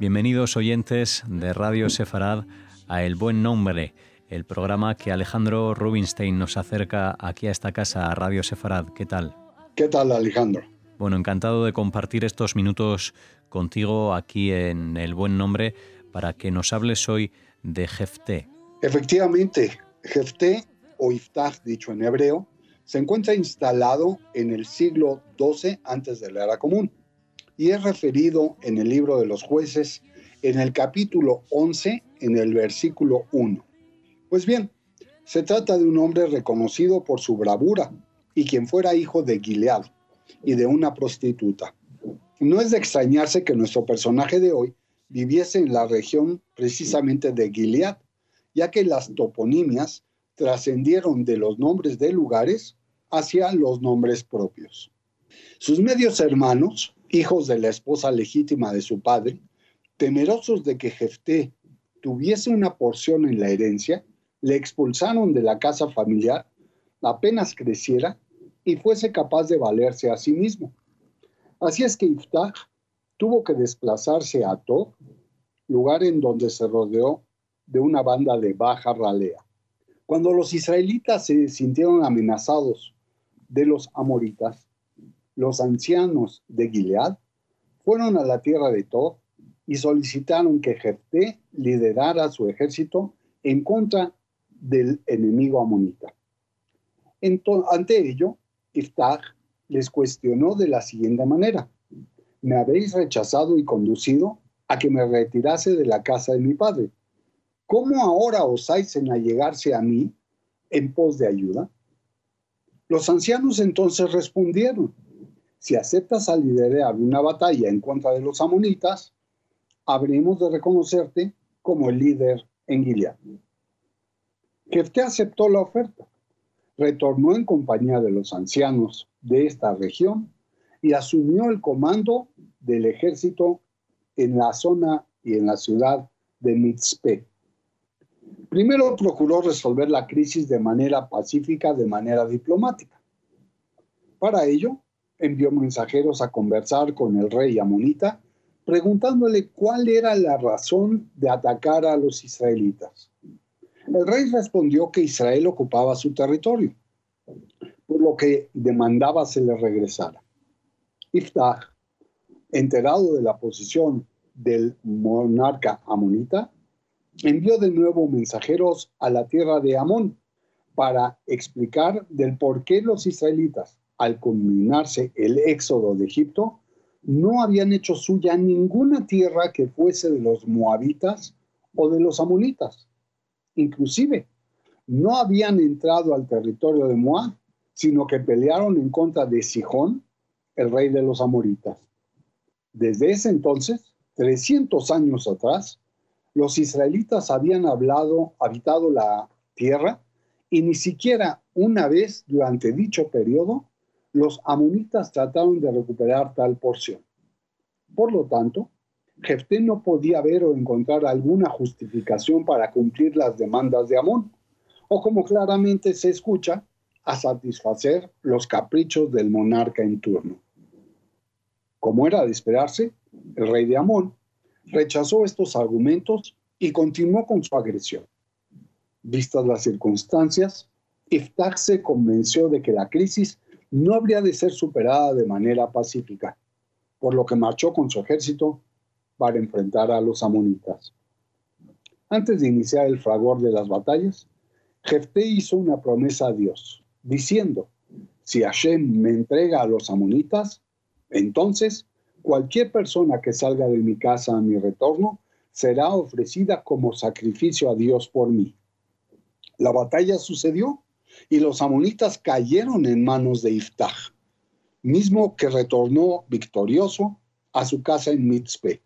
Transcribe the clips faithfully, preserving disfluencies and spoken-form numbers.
Bienvenidos oyentes de Radio Sefarad a El Buen Nombre, el programa que Alejandro Rubinstein nos acerca aquí a esta casa, a Radio Sefarad. ¿Qué tal? ¿Qué tal, Alejandro? Bueno, encantado de compartir estos minutos contigo aquí en El Buen Nombre para que nos hables hoy de Jefté. Efectivamente, Jefté, o Iftach dicho en hebreo, se encuentra instalado en el siglo doce antes de la era común y es referido en el libro de los jueces en el capítulo once, en el versículo uno. Pues bien, se trata de un hombre reconocido por su bravura y quien fuera hijo de Gilead y de una prostituta. No es de extrañarse que nuestro personaje de hoy viviese en la región precisamente de Gilead, ya que las toponimias trascendieron de los nombres de lugares hacia los nombres propios. Sus medios hermanos, hijos de la esposa legítima de su padre, temerosos de que Jefté tuviese una porción en la herencia, le expulsaron de la casa familiar apenas creciera y fuese capaz de valerse a sí mismo. Así es que Iftach tuvo que desplazarse a Tob, lugar en donde se rodeó de una banda de baja ralea. Cuando los israelitas se sintieron amenazados de los amoritas, los ancianos de Gilead fueron a la tierra de Tob y solicitaron que Jefté liderara su ejército en contra del enemigo amonita. Entonces, ante ello, Iftach les cuestionó de la siguiente manera: me habéis rechazado y conducido a que me retirase de la casa de mi padre. ¿Cómo ahora osáis en allegarse a mí en pos de ayuda? Los ancianos entonces respondieron: si aceptas a liderar una batalla en contra de los amonitas, habremos de reconocerte como el líder en Gilead. Jefté aceptó la oferta, retornó en compañía de los ancianos de esta región y asumió el comando del ejército en la zona y en la ciudad de Mitzpe. Primero procuró resolver la crisis de manera pacífica, de manera diplomática. Para ello, envió mensajeros a conversar con el rey amonita, preguntándole cuál era la razón de atacar a los israelitas. El rey respondió que Israel ocupaba su territorio, por lo que demandaba se le regresara. Iftach, enterado de la posición del monarca amonita, envió de nuevo mensajeros a la tierra de Amón para explicar del por qué los israelitas, al culminarse el éxodo de Egipto, no habían hecho suya ninguna tierra que fuese de los moabitas o de los amonitas. Inclusive, no habían entrado al territorio de Moab, sino que pelearon en contra de Sihón, el rey de los amoritas. Desde ese entonces, trescientos años atrás, los israelitas habían hablado, habitado la tierra y ni siquiera una vez durante dicho periodo los amonitas trataron de recuperar tal porción. Por lo tanto, Jefté no podía ver o encontrar alguna justificación para cumplir las demandas de Amón, o como claramente se escucha, a satisfacer los caprichos del monarca en turno. Como era de esperarse, el rey de Amón rechazó estos argumentos y continuó con su agresión. Vistas las circunstancias, Iftach se convenció de que la crisis no habría de ser superada de manera pacífica, por lo que marchó con su ejército para enfrentar a los amonitas. Antes de iniciar el fragor de las batallas, Jefté hizo una promesa a Dios, diciendo: si Hashem me entrega a los amonitas, entonces cualquier persona que salga de mi casa a mi retorno será ofrecida como sacrificio a Dios por mí. La batalla sucedió y los amonitas cayeron en manos de Iftach, mismo que retornó victorioso a su casa en Mitzpe.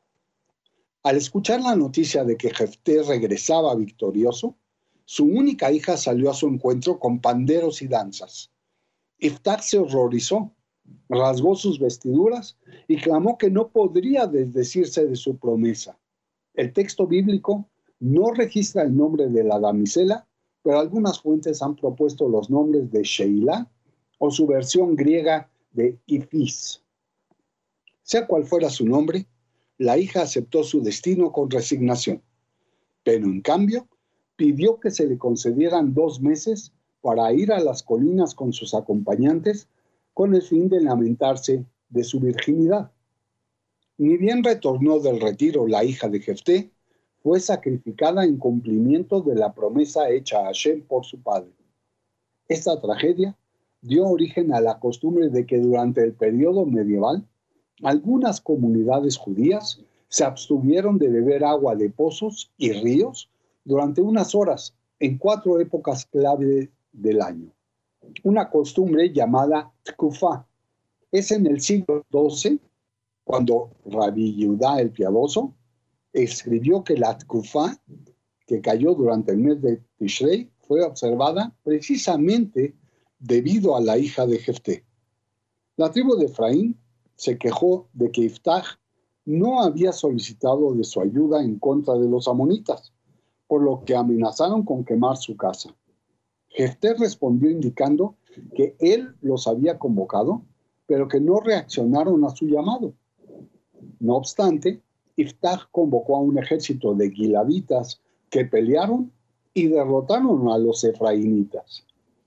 Al escuchar la noticia de que Jefté regresaba victorioso, su única hija salió a su encuentro con panderos y danzas. Iftach se horrorizó, rasgó sus vestiduras y clamó que no podría desdecirse de su promesa. El texto bíblico no registra el nombre de la damisela, pero algunas fuentes han propuesto los nombres de Sheila o su versión griega de Ifis. Sea cual fuera su nombre, la hija aceptó su destino con resignación, pero en cambio pidió que se le concedieran dos meses para ir a las colinas con sus acompañantes con el fin de lamentarse de su virginidad. Ni bien retornó del retiro la hija de Jefté, fue sacrificada en cumplimiento de la promesa hecha a Hashem por su padre. Esta tragedia dio origen a la costumbre de que durante el periodo medieval algunas comunidades judías se abstuvieron de beber agua de pozos y ríos durante unas horas en cuatro épocas clave del año. Una costumbre llamada Tkufá. Es en el siglo doce cuando Rabbi Yehudá el Piadoso escribió que la Tkufá, que cayó durante el mes de Tishrei, fue observada precisamente debido a la hija de Jefté. La tribu de Efraín se quejó de que Iftach no había solicitado de su ayuda en contra de los amonitas, por lo que amenazaron con quemar su casa. Jefté respondió indicando que él los había convocado, pero que no reaccionaron a su llamado. No obstante, Iftach convocó a un ejército de giladitas que pelearon y derrotaron a los efraínitas.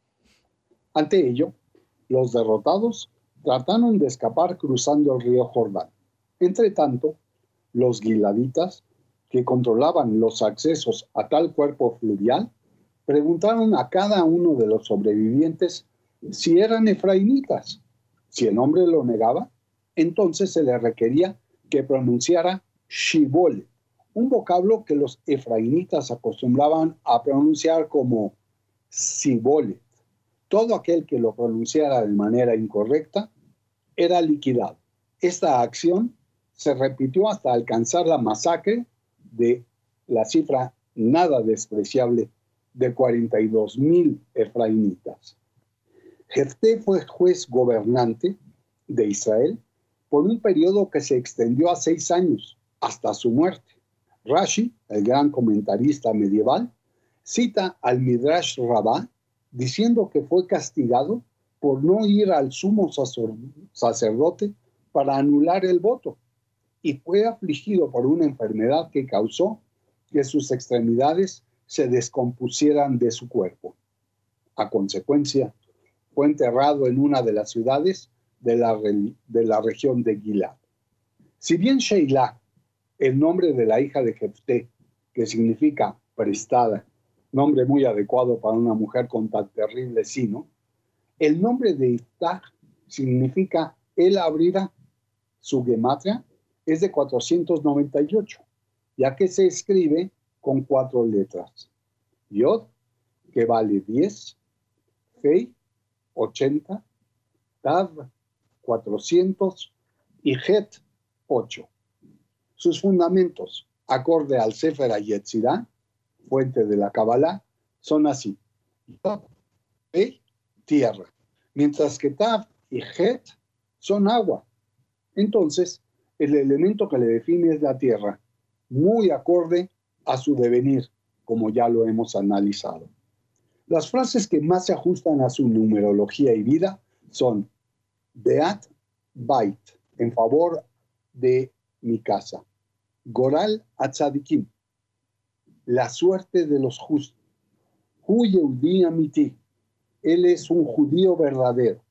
Ante ello, los derrotados trataron de escapar cruzando el río Jordán. Entre tanto, los giladitas, que controlaban los accesos a tal cuerpo fluvial, preguntaron a cada uno de los sobrevivientes si eran efraínitas. Si el hombre lo negaba, entonces se le requería que pronunciara Shibol, un vocablo que los efraínitas acostumbraban a pronunciar como Sibolet. Todo aquel que lo pronunciara de manera incorrecta era liquidado. Esta acción se repitió hasta alcanzar la masacre de la cifra nada despreciable de cuarenta y dos mil efraínitas. Jefté fue juez gobernante de Israel por un periodo que se extendió a seis años, hasta su muerte. Rashi, el gran comentarista medieval, cita al Midrash Rabbah diciendo que fue castigado por no ir al sumo sacerdote para anular el voto y fue afligido por una enfermedad que causó que sus extremidades se descompusieran de su cuerpo. A consecuencia, fue enterrado en una de las ciudades de la, de la región de Gilad. Si bien Sheilá, el nombre de la hija de Jefté, que significa prestada, nombre muy adecuado para una mujer con tan terrible sino, el nombre de Iftach significa él abrirá. Su gematria es de cuatrocientos noventa y ocho, ya que se escribe con cuatro letras. Yod, que vale diez, Fei, ochenta, Tav, cuatrocientos y Het, ocho. Sus fundamentos, acorde al Sefer HaYetzirah, fuente de la Kabbalah, son así: Yod, Fei, tierra, mientras que Tav y Het son agua. Entonces, el elemento que le define es la tierra, muy acorde a su devenir, como ya lo hemos analizado. Las frases que más se ajustan a su numerología y vida son Beat Bait, en favor de mi casa. Goral Atzadikim, la suerte de los justos. Hu Yehudi Amiti, él es un judío verdadero.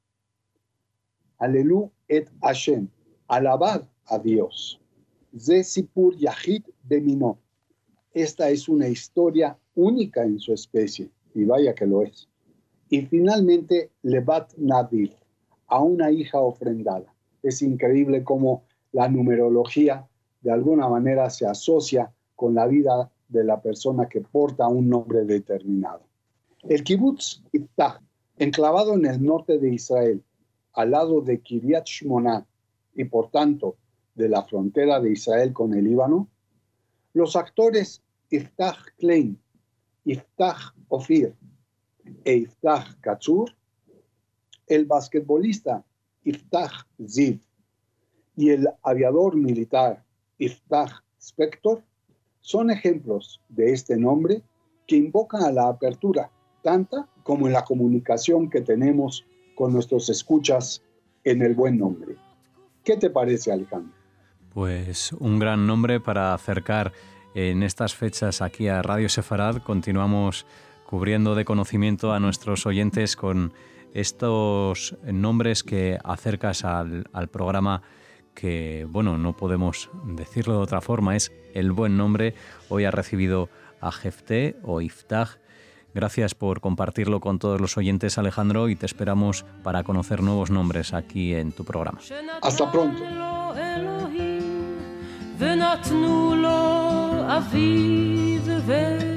Alelu et Hashem, alabad a Dios. Ze Sipur Yahid Bemino, esta es una historia única en su especie, y vaya que lo es. Y finalmente, Levat Nadir, a una hija ofrendada. Es increíble cómo la numerología de alguna manera se asocia con la vida de la persona que porta un nombre determinado. El kibutz Iftach, enclavado en el norte de Israel, al lado de Kiryat Shmona y por tanto de la frontera de Israel con el Líbano, los actores Iftach Klein, Iftach Ofir e Iftach Katzur, el basquetbolista Iftach Ziv y el aviador militar Iftach Spector son ejemplos de este nombre que invocan a la apertura, tanta como en la comunicación que tenemos con nuestros escuchas en el buen nombre. ¿Qué te parece, Alejandro? Pues un gran nombre para acercar en estas fechas aquí a Radio Sefarad. Continuamos cubriendo de conocimiento a nuestros oyentes con estos nombres que acercas al, al programa que, bueno, no podemos decirlo de otra forma, es el buen nombre. Hoy ha recibido a Jefté o Iftach. Gracias por compartirlo con todos los oyentes, Alejandro, y te esperamos para conocer nuevos nombres aquí en tu programa. Hasta pronto. ונתנו לו אביב ו...